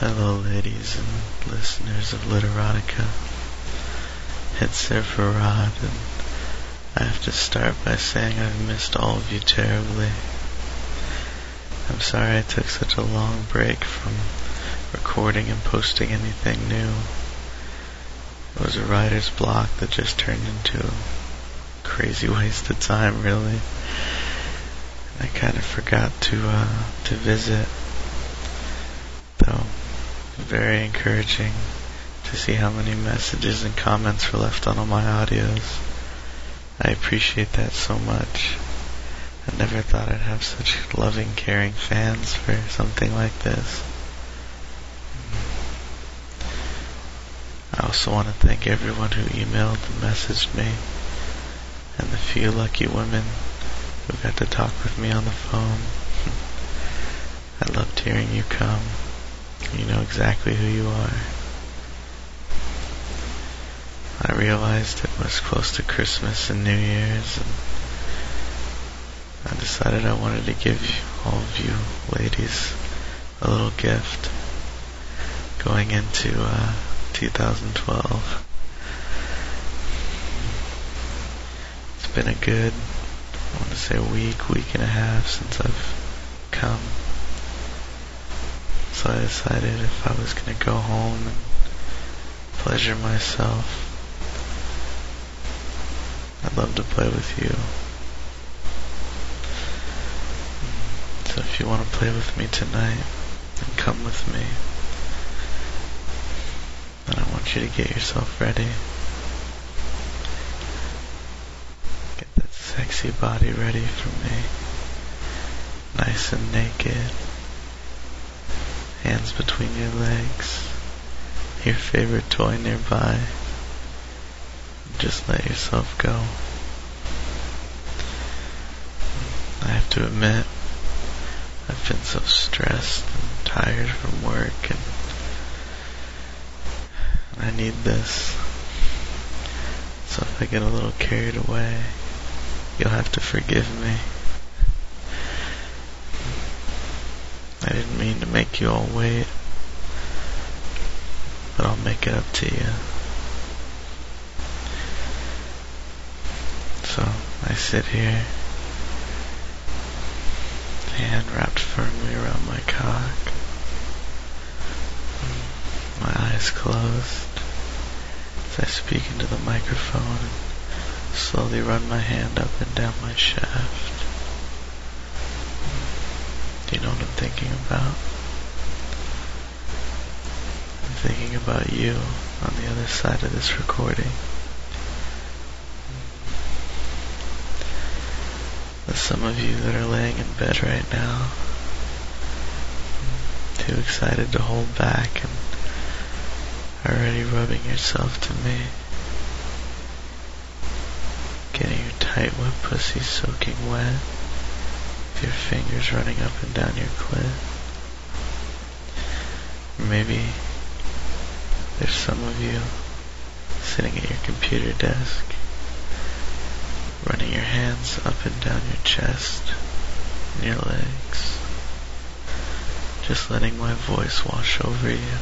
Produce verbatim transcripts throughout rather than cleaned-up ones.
Hello ladies and listeners of Literotica. It's Sir Farad, and I have to start by saying I've missed all of you terribly. I'm sorry I took such a long break from recording and posting anything new. It was a writer's block that just turned into a crazy waste of time, really. I kind of forgot to uh, to visit, though. Very encouraging to see how many messages and comments were left on all my audios. I appreciate that so much. I never thought I'd have such loving, caring fans for something like this. I also want to thank everyone who emailed and messaged me, and the few lucky women who got to talk with me on the phone. I loved hearing you come. You know exactly who you are. I realized it was close to Christmas and New Year's, and I decided I wanted to give you, all of you ladies a little gift going into uh, two thousand twelve. It's been a good, I want to say a week, week and a half since I've come. So I decided if I was going to go home and pleasure myself, I'd love to play with you. So if you want to play with me tonight, then come with me. And I want you to get yourself ready. Get that sexy body ready for me. Nice and naked. Hands between your legs, your favorite toy nearby. Just let yourself go. I have to admit, I've been so stressed and tired from work, and I need this. So if I get a little carried away, you'll have to forgive me. I didn't mean to make you all wait, but I'll make it up to you. So, I sit here, hand wrapped firmly around my cock, my eyes closed, as I speak into the microphone and slowly run my hand up and down my shaft. You know what I'm thinking about? I'm thinking about you on the other side of this recording. There's some of you that are laying in bed right now, too excited to hold back and already rubbing yourself to me. Getting your tight wet pussy soaking wet. Your fingers running up and down your clit. Or maybe there's some of you sitting at your computer desk, running your hands up and down your chest and your legs, just letting my voice wash over you.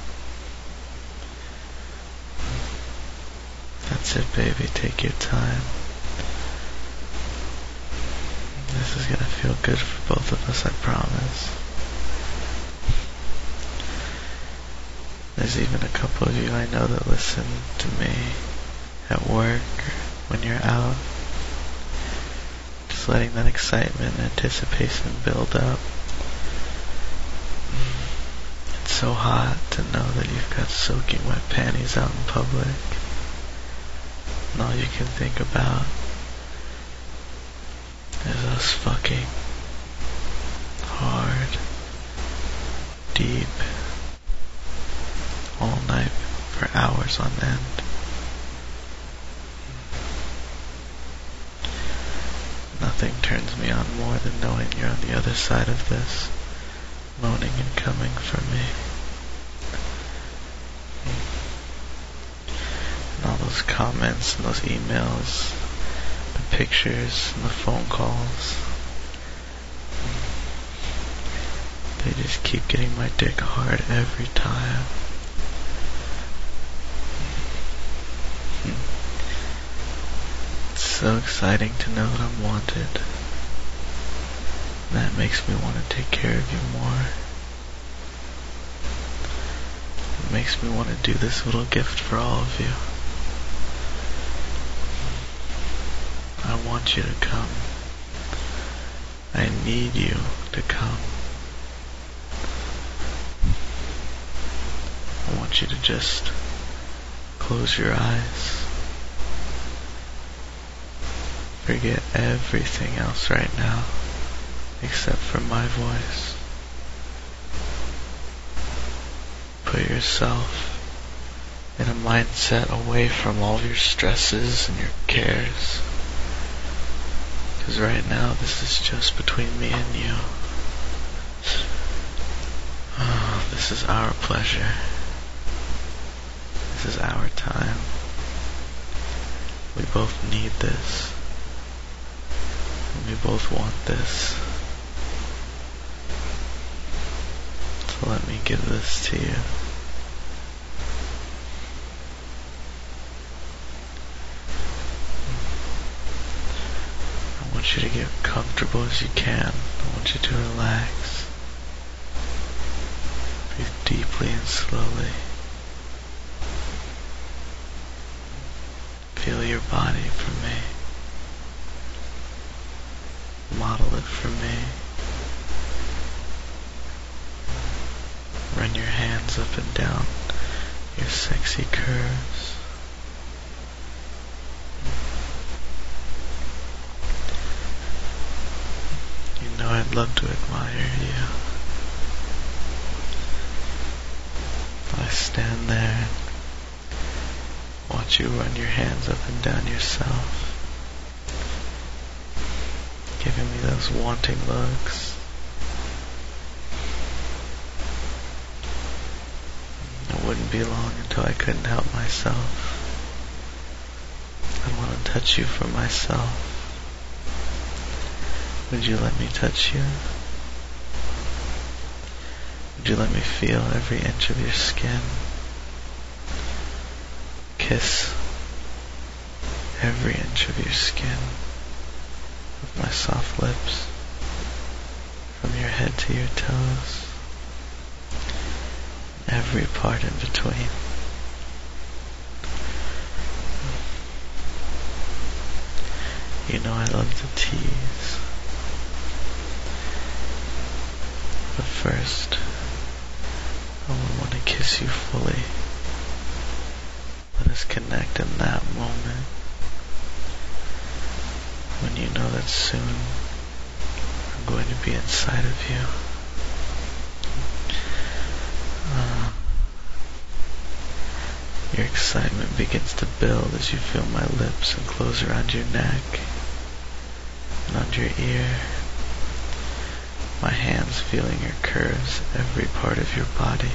That's it, baby. Take your time. This is gonna feel good for both of us, I promise. There's even a couple of you I know that listen to me at work or when you're out. Just letting that excitement and anticipation build up. It's so hot to know that you've got soaking wet panties out in public. And all you can think about is us fucking hard, deep, all night for hours on end. Nothing turns me on more than knowing you're on the other side of this, moaning and coming for me. And all those comments and those emails, the pictures and the phone calls, They just keep getting my dick hard every time. It's so exciting to know that I'm wanted. That makes me want to take care of you more. It makes me want to do this little gift for all of you. I want you to come. I need you to come. I want you to just close your eyes. Forget everything else right now, except for my voice. Put yourself in a mindset away from all your stresses and your cares. Because right now, this is just between me and you. Oh, this is our pleasure. This is our time. We both need this. And we both want this. So let me give this to you. I want you to get comfortable as you can. I want you to relax. Breathe deeply and slowly. Feel your body for me. Model it for me. Run your hands up and down your sexy curves. You know I'd love to admire you. I stand there and watch you run your hands up and down yourself, giving me those wanting looks. It wouldn't be long until I couldn't help myself. I want to touch you for myself. Would you let me touch you? Would you let me feel every inch of your skin? Kiss every inch of your skin with my soft lips, from your head to your toes, every part in between. You know I love to tease. But first, I would want to kiss you fully. Let us connect in that moment, when you know that soon I'm going to be inside of you. Uh, your excitement begins to build as you feel my lips enclose around your neck and under your ear. My hands feeling your curves, every part of your body.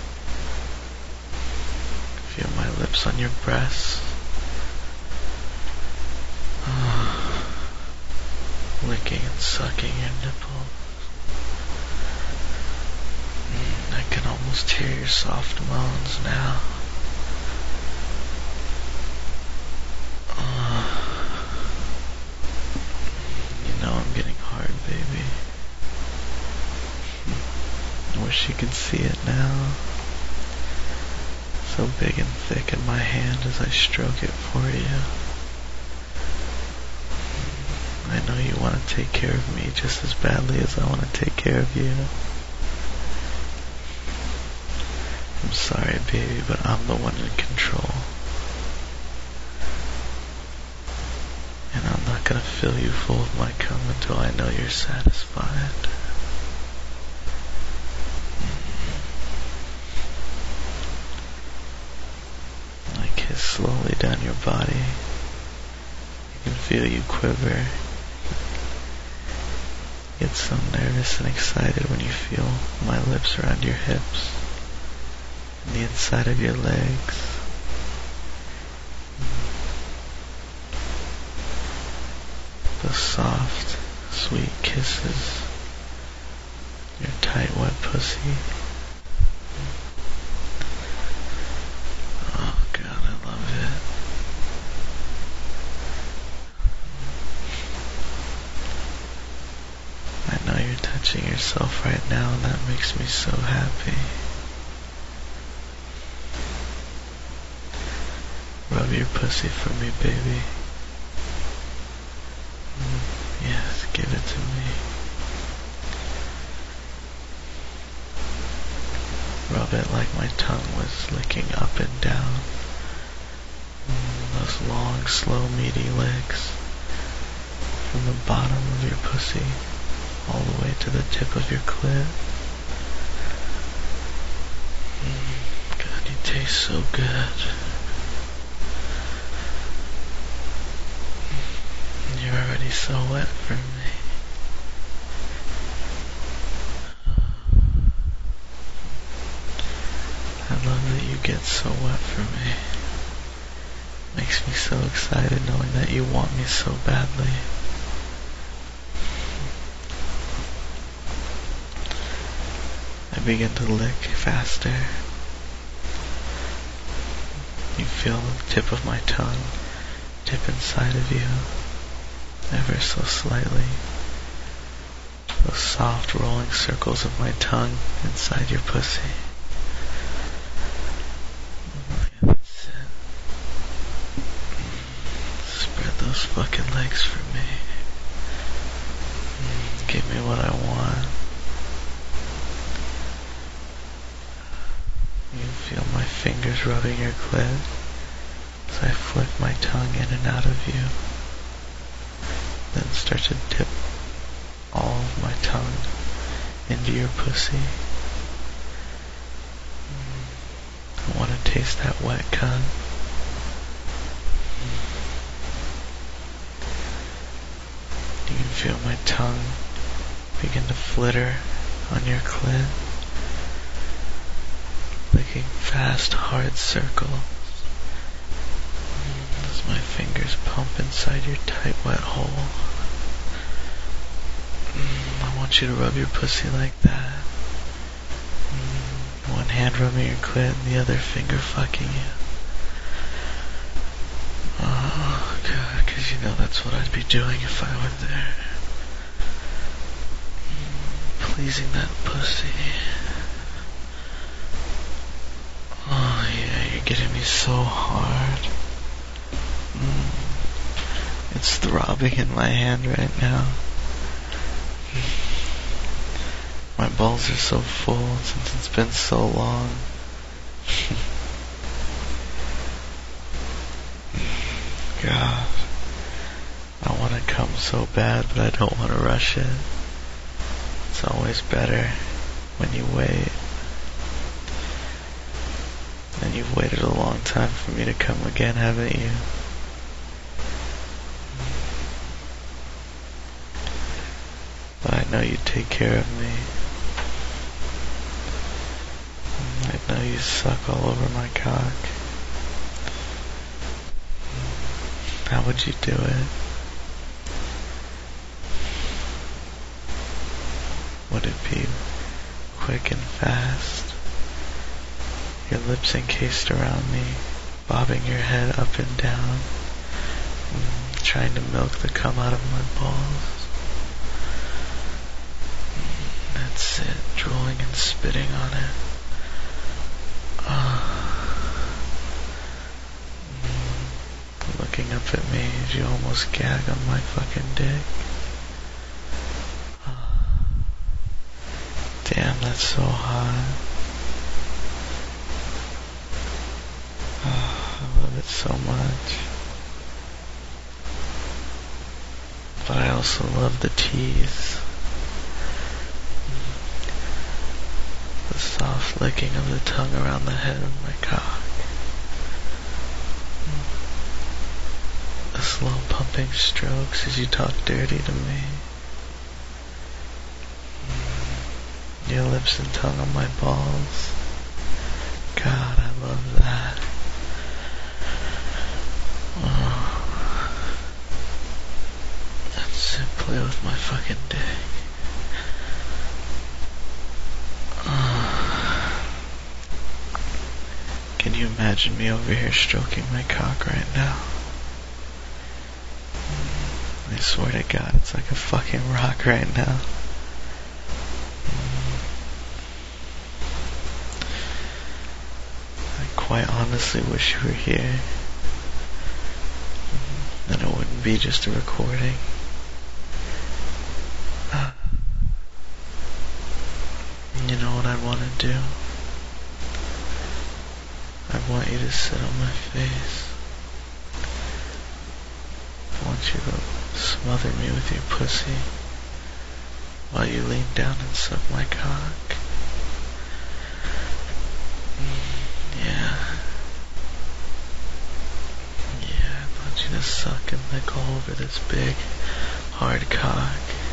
Feel my lips on your breasts. Oh, licking and sucking your nipples. Mm, I can almost hear your soft moans now. Oh, you know I'm getting hard, baby. I wish you could see it now. So big and thick in my hand as I stroke it for you. I know you want to take care of me just as badly as I want to take care of you. I'm sorry, baby, but I'm the one in control. And I'm not gonna fill you full of my cum until I know you're satisfied. I kiss slowly down your body. You can feel you quiver. Get so nervous and excited when you feel my lips around your hips and the inside of your legs. Those soft, sweet kisses. Your tight, wet pussy. Oh God, I love it. I know you're touching yourself right now, and that makes me so happy. Rub your pussy for me, baby. Mm, yes, give it to me. Rub it like my tongue was licking up and down. Mm, those long, slow, meaty licks from the bottom of your pussy all the way to the tip of your clit. Mm, God, you taste so good. You're already so wet for me. I love that you get so wet for me. Makes me so excited knowing that you want me so badly. I begin to lick faster. You feel the tip of my tongue dip inside of you, ever so slightly. Those soft rolling circles of my tongue inside your pussy. That's it. Spread those fucking legs for me. Give me what I want. You feel my fingers rubbing your clit as I flick my tongue in and out of you. Then start to dip all of my tongue into your pussy. I want to taste that wet cunt. You can feel my tongue begin to flitter on your clit, licking fast, hard circles as my fingers pump inside your tight, wet hole. I want you to rub your pussy like that. One hand rubbing your clit and the other finger fucking you. Oh God, because you know that's what I'd be doing if I were there. Pleasing that pussy. Oh yeah, you're getting me so hard. Mm. It's throbbing in my hand right now. My balls are so full since it's been so long. God, I want to come so bad, but I don't want to rush it. It's always better when you wait. And you've waited a long time for me to come again, haven't you? But I know you take care of me. I know you suck all over my cock. How would you do it? Would it be quick and fast? Your lips encased around me, bobbing your head up and down, trying to milk the cum out of my balls. That's it, drooling and spitting on it. Looking up at me as you almost gag on my fucking dick. Damn, that's so hot. I love it so much. But I also love the tease. The soft licking of the tongue around the head of my cock. The slow pumping strokes as you talk dirty to me. Your lips and tongue on my balls. God, I love that. Oh. That's it, play with my fucking dick. you imagine me over here stroking my cock right now? I swear to God, it's like a fucking rock right now. I quite honestly wish you were here. Then it wouldn't be just a recording. You know what I want to do? I want you to sit on my face. I want you to smother me with your pussy while you lean down and suck my cock. Yeah. Yeah, I want you to suck and lick all over this big, hard cock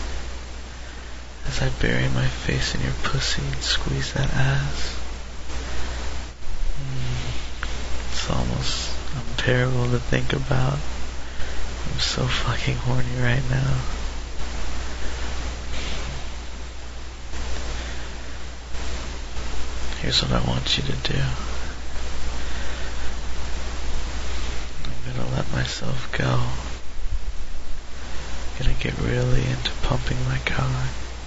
as I bury my face in your pussy and squeeze that ass. It's almost unbearable to think about. I'm so fucking horny right now. Here's what I want you to do. I'm gonna let myself go. I'm gonna get really into pumping my cock.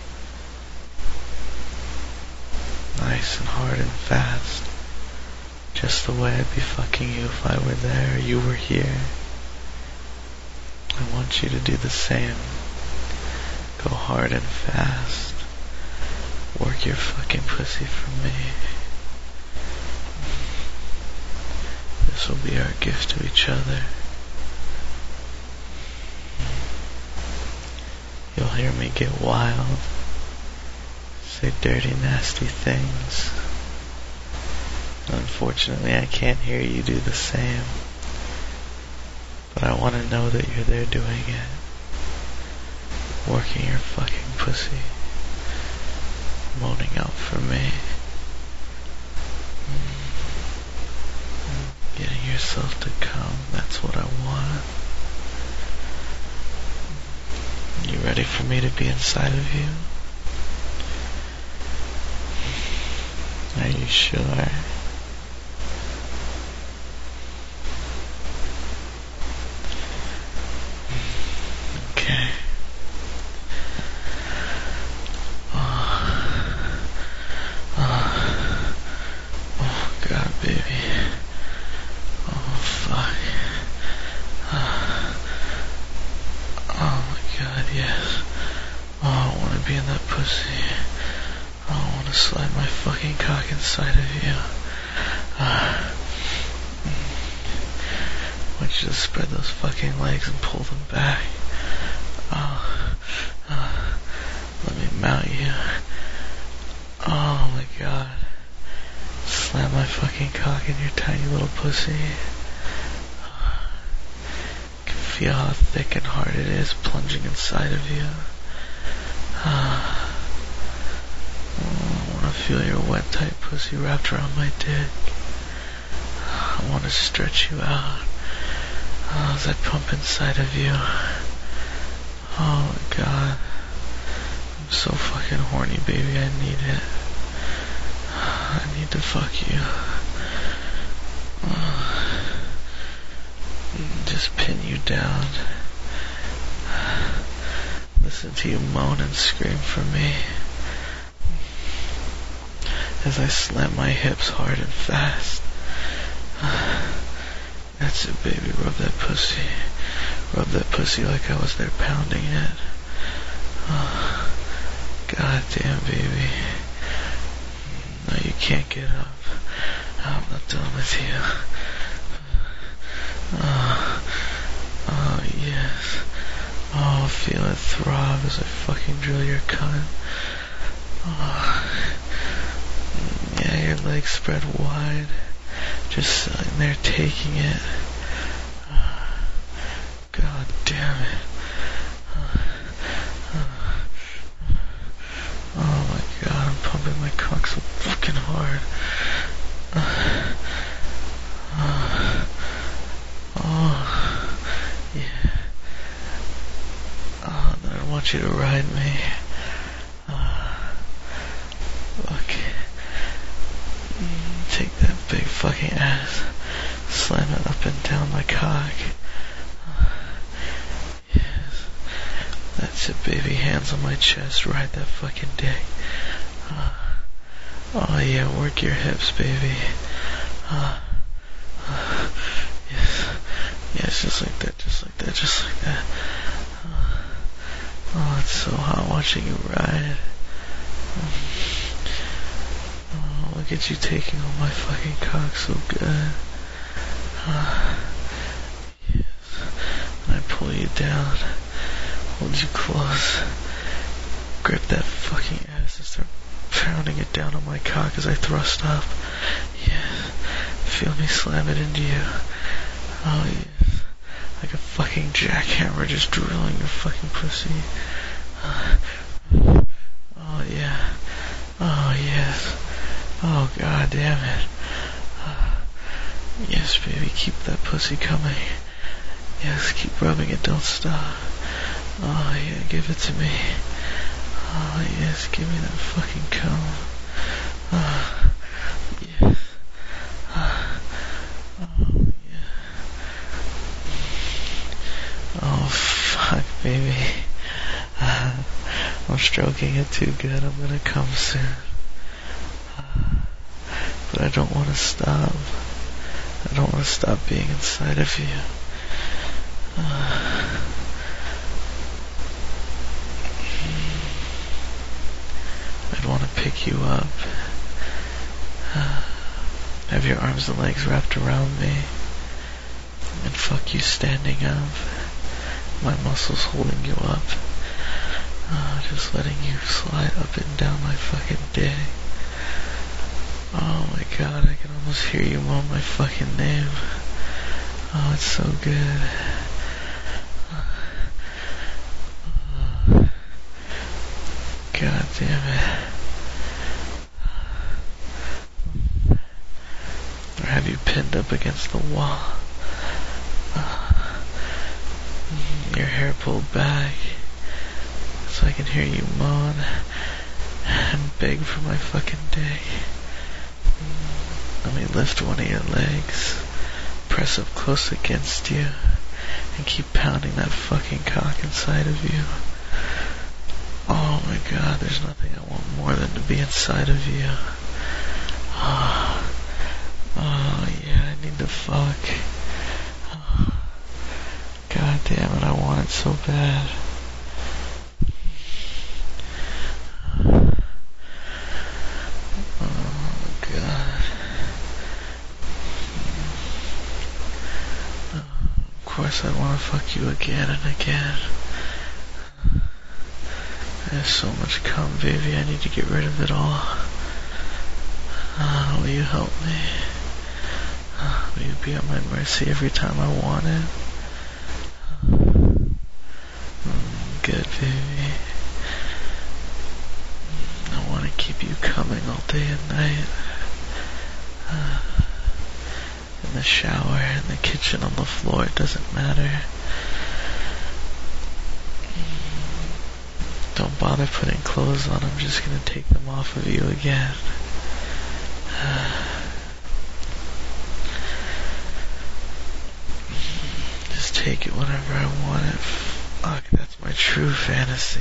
Nice and hard and fast. Just the way I'd be fucking you if I were there or you were here. I want you to do the same. Go hard and fast. Work your fucking pussy for me. This will be our gift to each other. You'll hear me get wild. Say dirty, nasty things. Unfortunately, I can't hear you do the same. But I want to know that you're there doing it. Working your fucking pussy. Moaning out for me. Getting yourself to come. That's what I want. You ready for me to be inside of you? Are you sure? Okay. Oh, oh, oh God, baby. Oh, fuck. Oh, oh my God, yes. Oh, I want to be in that pussy. Oh, I want to slide my fucking cock inside of you. Uh, I want you to spread those fucking legs and pull them back. Oh, uh, let me mount you. Oh my God. Slam my fucking cock in your tiny little pussy. Uh, you can feel how thick and hard it is plunging inside of you. Uh, I want to feel your wet, tight pussy wrapped around my dick. I want to stretch you out. Oh, as I pump inside of you. Oh my God. I'm so fucking horny, baby. I need it. I need to fuck you. Just pin you down. Listen to you moan and scream for me. As I slam my hips hard and fast. That's it, baby. Rub that pussy. Rub that pussy like I was there pounding it. Oh, God damn, baby. No, you can't get up. I'm not done with you. Oh, oh yes. Oh, feel it throb as I fucking drill your cunt. Oh, yeah, your legs spread wide. Just sitting there taking it. God damn it. Oh my God, I'm pumping my cock so fucking hard. Oh, yeah. Oh, then I want you to ride me. Look. Take that big fucking ass. Slam it up and down my cock. Yes. That's it, baby. Hands on my chest. Ride that fucking dick. Uh, oh yeah, work your hips, baby. Uh, uh, yes. Yes, just like that, just like that, just like that. Uh, oh, it's so hot watching you ride. Oh, look at you taking on my fucking cock so good. Uh, yes. And I pull you down, hold you close, grip that fucking ass and start pounding it down on my cock as I thrust up. Yes. Feel me slam it into you. Oh yes. Like a fucking jackhammer just drilling your fucking pussy. Uh, oh yeah. Oh yes. Oh god damn it. Uh, yes baby, keep that pussy coming. Yes, keep rubbing it, don't stop. Oh yeah, give it to me. Oh yes, give me that fucking cum. Oh yes. Oh, oh yeah. Oh fuck baby. Uh, I'm stroking it too good, I'm gonna come soon. Uh, but I don't want to stop. I don't want to stop being inside of you. Uh, I'd want to pick you up. Uh, have your arms and legs wrapped around me. And fuck you standing up. My muscles holding you up. Uh, just letting you slide up and down my fucking dick. Oh my god, I can almost hear you moan my fucking name. Oh, it's so good. Uh, god damn it. Or have you pinned up against the wall? Uh, your hair pulled back so I can hear you moan and beg for my fucking dick. Let me lift one of your legs, press up close against you, and keep pounding that fucking cock inside of you. Oh my god, there's nothing I want more than to be inside of you. Oh, oh yeah, I need to fuck. Oh, god damn it, I want it so bad. Of course I want to fuck you again and again. I have so much cum, baby, I need to get rid of it all. Uh, will you help me? Uh, will you be at my mercy every time I want it? Mm, good, baby. I want to keep you coming all day and night. Uh, in the shower, in the kitchen, on the floor, it doesn't matter. Don't bother putting clothes on, I'm just gonna take them off of you again. Just take it whenever I want it. Fuck, that's my true fantasy.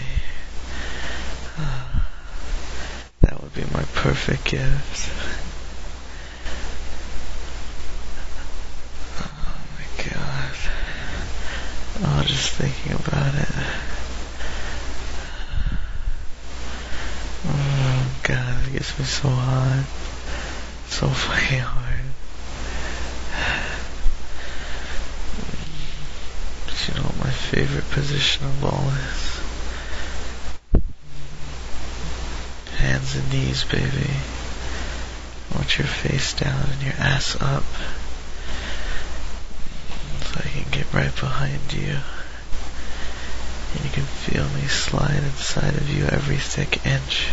That would be my perfect gift. Oh, just thinking about it. Oh, God, it gets me so hot. So fucking hard. But you know what my favorite position of all is? Hands and knees, baby. I want your face down and your ass up. I can get right behind you, and you can feel me slide inside of you every thick inch.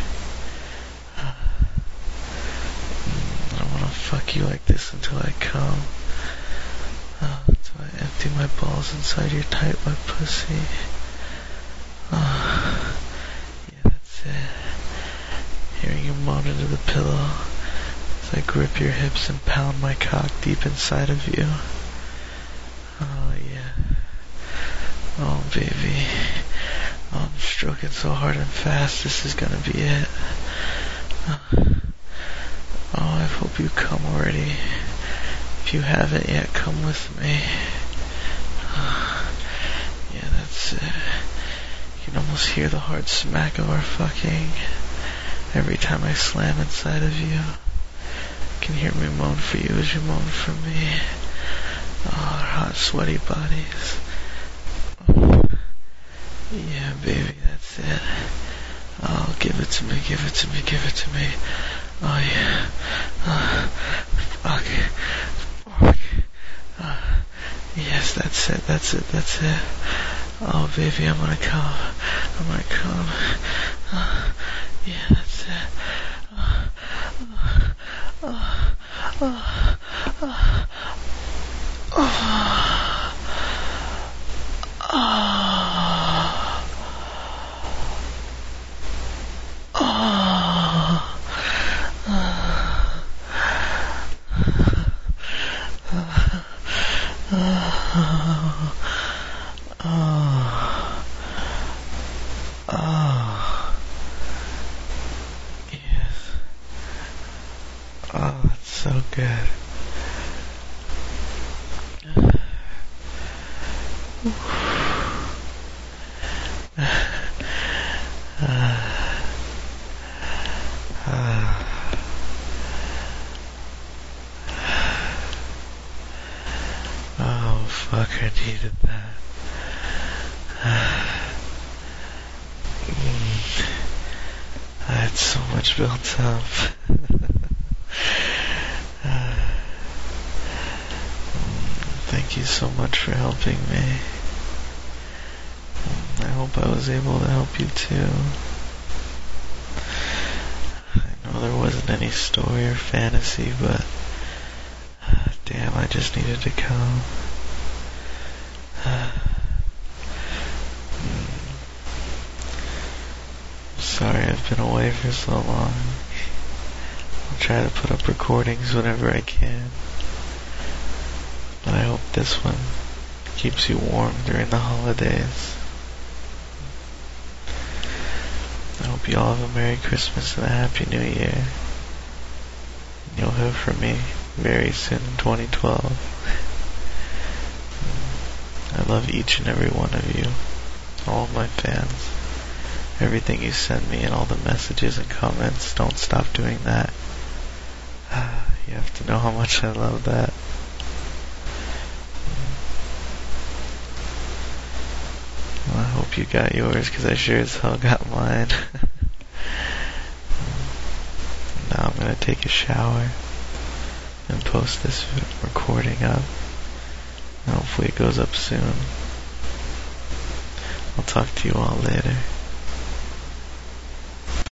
I want to fuck you like this until I come, uh, until I empty my balls inside your tight wet pussy. Uh, yeah, that's it. Hearing you moan into the pillow as as I grip your hips and pound my cock deep inside of you. Oh yeah. Oh baby. Oh, I'm stroking so hard and fast, this is gonna be it. Oh, I hope you come already. If you haven't yet, come with me. Yeah, that's it. You can almost hear the hard smack of our fucking every time I slam inside of you. You can hear me moan for you as you moan for me. Oh, our hot, sweaty bodies. Oh. Yeah, baby, that's it. Oh, give it to me, give it to me, give it to me. Oh, yeah. Uh, fuck. Fuck. Uh, yes, that's it, that's it, that's it. Oh, baby, I'm gonna come. I'm gonna come. Uh, yeah, that's it. Uh, uh, uh, uh, uh, uh, Oh, it's so good. Oh, fuck, I needed that. I had so much built up. Thank you so much for helping me. I hope I was able to help you too. I know there wasn't any story or fantasy, but damn, I just needed to come. Sorry I've been away for so long. I'll try to put up recordings whenever I can. But I hope this one keeps you warm during the holidays. I hope you all have a Merry Christmas and a Happy New Year. You'll hear from me very soon in twenty twelve. I love each and every one of you, all of my fans. Everything you send me and all the messages and comments, don't stop doing that. You have to know how much I love that. Well, I hope you got yours, because I sure as hell got mine. Now I'm going to take a shower and post this recording up. And hopefully it goes up soon. I'll talk to you all later.